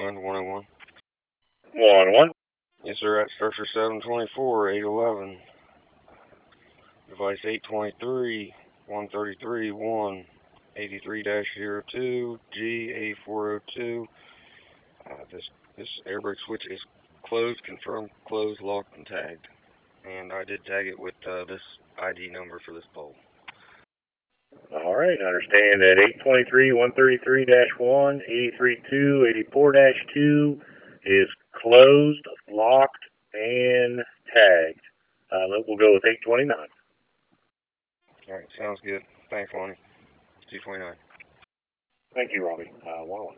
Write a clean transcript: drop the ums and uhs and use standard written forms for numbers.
Richland, 101. 101. Yes, sir, at structure 724, 811. Device 823, 133, 1, 83-02, G8402. This air brake switch is closed, confirmed, closed, locked, and tagged. And I did tag it with this ID number for this pole. All right, I understand that 823, 133-1, 832, 84-2 is closed, locked, and tagged. We'll go with 829. All right, sounds good. Thanks, Lonnie. 229. Thank you, Robbie. 101.